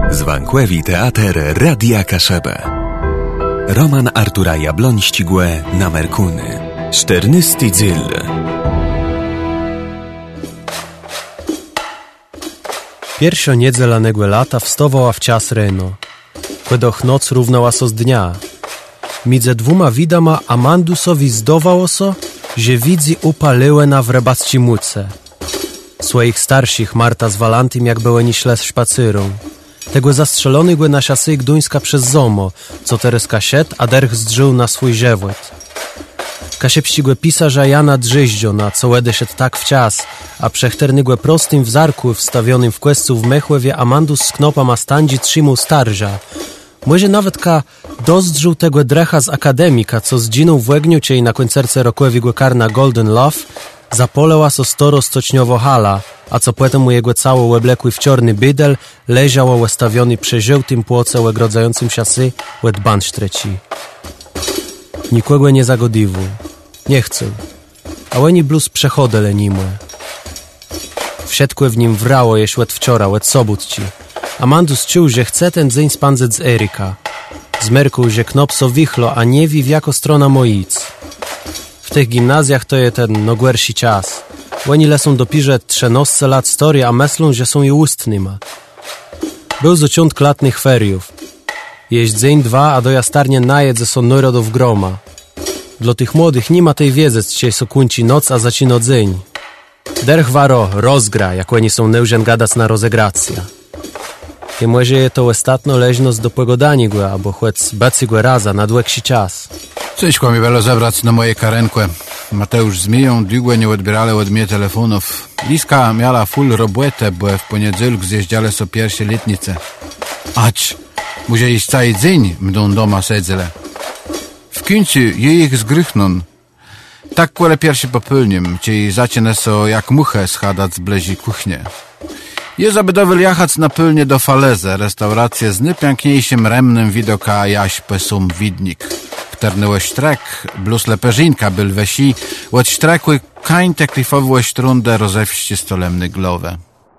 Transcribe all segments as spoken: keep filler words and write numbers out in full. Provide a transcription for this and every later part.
Zwankłewi teater Radia Kaszebę. Roman Artura Jabloń-Ścigłe na Merkuny. czternasty dzień. Pierwsza niedziela negłe lata wstawała w czas rano. Kiedoch noc równała so z dnia. Między dwoma widama Amandusowi zdawało so, że widzi upaliły na wrebasci muce. Swoich starszych Marta z Walantym jak były ni szle z szpacyrą. Tego zastrzelony były na szasy Gduńska przez Zomo, co teraz kasiet, a derch zdrzył na swój żewłet. Kasie pścigłe pisarza Jana Drzyździona, co łedy szedł tak w czas, a przechterny prostym w zarku wstawionym w kłescu w Mechłewie Amandus z knopa ma standzi trzymał starża. Może nawet ka dozdrzył tego drecha z akademika, co zginął w Łegniu ciej na koncercie rokłewi karna Golden Love, zapoleła so storo stoczniowo hala, a co potem mu jego cało łeblekły w czarny bydel leżało łestawiony przy żółtym płoce łegrodzającym siasy łed bansztreci. Nikogo nie zagodiwu. Nie chcę. A łeni bluz przechodę lenimłe. Wsiedkłe w nim wrało jeś łed wczora, łed sobótci. Amandus czuł, że chce ten dzień spędzać z Erika. Zmerkuł, że knopso wichlo, a nie wi w jako strona moic. W tych gimnazjach to je ten no gwersi czas. Łeni lesą dopirze trzenosce lat story, a myślą, że są i ustnyma. Był zociąt klatnych feriów. Jeść dzień dwa, a do jastarnie najedze są narodów groma. Dla tych młodych nie ma tej wiedzy, dzisiaj so kunci noc, a zacino dzień. Derch waro rozgra, jak oni są neużen gadać na rozegracja. I może je to ostatno leźnost do pogodani go, albo chłec bacy go raza na dłegsi czas. Coś mi welo zebrać na moje karenkłe. Mateusz z Miją długłe nie odbierale od mnie telefonów. Liska miała full robotę, bo w poniedziałek zjeździale so pierwsze letnice. Ać, muszę iść cały dzień, mdą doma sedzele. W końcu je ich zgrychną. Tak kole pierwszy popylniem, czyli zaczynę so jak muchę schadać z blezi kuchnie. Je zabydowy jachać na pylnie do Faleze, restaurację z najpiękniejszym remnym widoka jaś pesum widnik. Wternyłe sztrek, bluz leperzynka byl wesi, ład sztrekły kań te klifowe sztrundę rozewści stolemny glowę.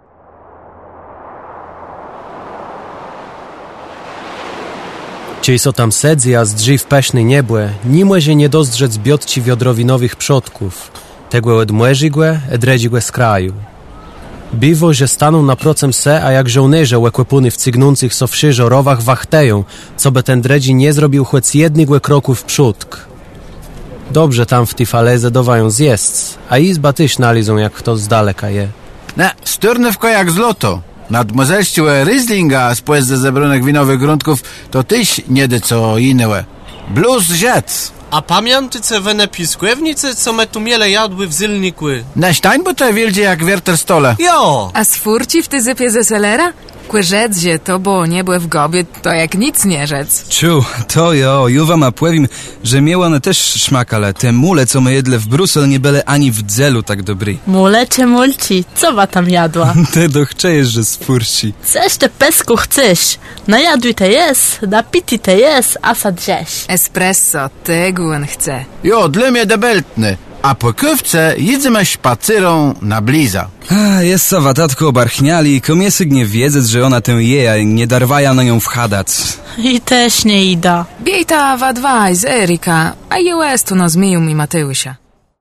Ciej so tam sedzi, a z drzew peszny niebłe, nie może nie dozdrzec biotci wiodrowinowych przodków. Tego od młeżigłe, edredzigłe z kraju. Biwo, że staną na procem se, a jak żołnierze łekwepuny w cygnących so wszy żorowach wachteją, co by ten dredzi nie zrobił choć jednigłe kroku w przódk. Dobrze tam w tej faleze dowają zjeść, a izba tyś nalizą jak kto z daleka je. Ne, sturnewko jak złoto. Nad mozelściłe Rieslinga z płez ze zebranych winowych gruntków to tyś niedy co inne. Bluz rzec. A pamiętacie wene piskłewnice, co me tu miele jadły w zylnikły? Nesztań, bo to wieldzie jak wierter stole. Jo! A sfurci w ty zypie ze selera? Kły rzec, że to, bo nie były w gobie, to jak nic nie rzec. Czu, to jo, juwa ma płewim, że miała one też szmak, ale te mule, co my jedle w Brusel, nie były ani w dzelu tak dobry. Mule czy mulci? Co wa tam jadła? Ty dochczejesz, że sfurci. Coś te pesku chcesz. Najadły te jest, napity te jest, a sa drześ. Espresso, tego on chce. Jo, dla mnie debeltny. A po kówce jedziemy szpacyrą na bliza. A, jest sowa tatko obarchniali, komiesyk nie wiedzec, że ona tę je, a nie darwaja na nią wchadać. I też nie ida. Biejta wa dwaj z Erika, a jest tu no zmiju mi Mateusia.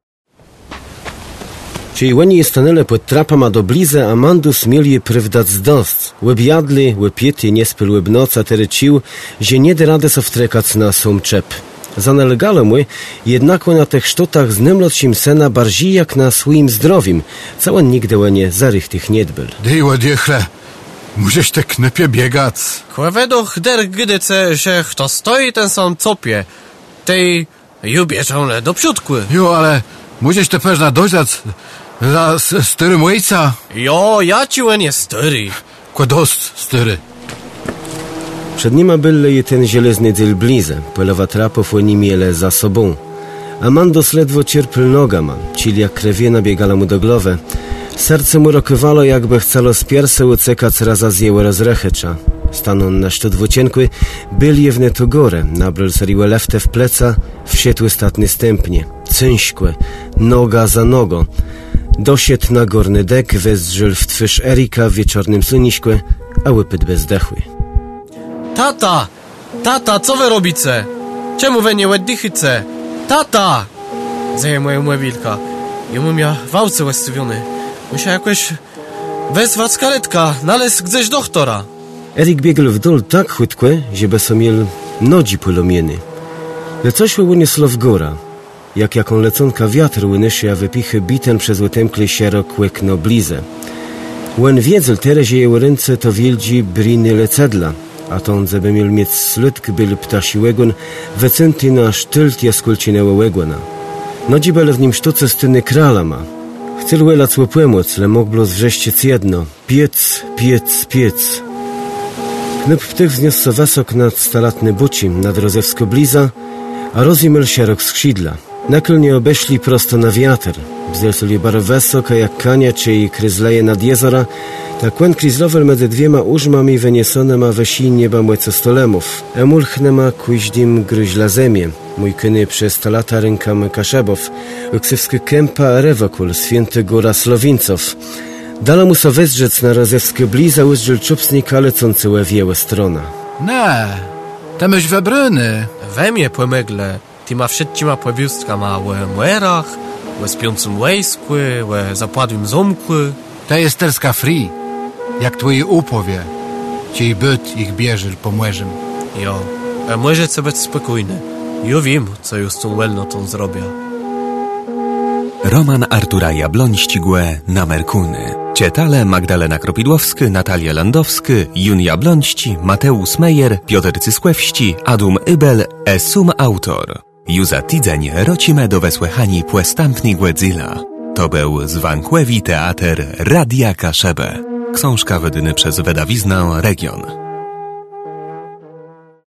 Czyli łeni stanęli pod trapama do blize, a Amandus mieli je prywdać z dost. Łeb jadli, łeb piety, nie spyl łeb noca, terycił, że nie da rady so wtrekać na som czep. Zanelegale mu, jednako na tych sztutach z nymlocim sena bardziej jak na swoim zdrowim. Całe nigdy łenie zarych tych nie dbyl. Dej ładjechle, musisz te knepie biegać. Kłewedoch der gydyce, że kto stoi, ten sam copie. Tej jubieżone do przódkły. Jo, ale musisz te pewna dojrzeć za styrym łejca. Jo, ja ci łenie styry. Kładost styry. Przed nima bylle je ten zielezny dyl blize, polewa trapów oni miele za sobą. Amandos ledwo cierpl nogama, cili jak krewie nabiegala mu do głowy. Serce mu rokywało, jakby chcelo z pierse ucekać raza zjełe rozrechecza. Staną na szczyt wocienkły, byli je wne tu górę, nabrał seriłe lefte w pleca, wsietły statny stępnie, cynśkłe, noga za nogą. Dosiedł na górny dek, wezrzył w twarz Erika w wieczornym sluniśkłe, a łypyt bezdechły. Tata! Tata, co wy robicie? Czemu wy nie łedychyce? Tata! Zeje moja młewilka. Jemu miał wałce łestywiony. Musiał jakoś wezwać karetka, nalez gdzieś doktora. Erik biegł w dół tak chwytko, że bez omiel nodzi polomieny. Le coś uniosło w góra. Jak jaką leconka wiatr łynyszy, a wypichy biten przez łytemkle sierok łekno blize. Łen wiedzel terezie jej ręce to wieldzi briny lecedla, a to on zeby miał mieć slytk byl ptasi łegon, wecynty na sztylt jaskulcinęło łegona. Nodzi bele w nim sztuce styny krala ma. Chcel łelac łopłemoc, le mógł wrześciec jedno. Piec, piec, piec. Knyp w tych wzniosł wesok nad stalatny buci, nad rozewsko bliza, a rozimel sierok skrzydla. Nakl nie obeszli prosto na wiatr. Wzelsuli bar wesok, a jak kania, czy i kryzleje nad jezora, tak łen kryzlowel między dwiema użmami wyniesone ma wesi nieba młece stolemów. Emulchne ma kuźdim gryźla zemie. Mój kyny przez sto lata rękamy kaszebow. Uksywsky kępa rewokul, święty góra Slowinców. Dala musa wezrzec na rozewskie bliza, uzdźel czupsnika lecący łewiełe strona. Ne, te myś webryny. We mnie płemegle. Ty ma wszędzie ma płewiustka ma łe mwerach, łe spiącym łejskły, łe zapładłym zomkły. Te jest terska free. Jak twoi upowie. Ciej byt ich bieżyl po młerzym. Jo, a może co być spokojny. Jo wiem, co już z tą welnotą zrobię. Roman Artura Jabloń-Śtigłe na Merkuny. Czytale Magdalena Kropidłowska, Natalia Landowska, Jun Jablońści, Mateusz Mejer, Piotr Cysłewści, Adum Ybel, Esum autor. Juza tydzień rocimy do wesłechani płestampni Głedzilla. To był zwankłewi teatr Radia Kaszebę. Książka wydyny przez wydawiznę Region.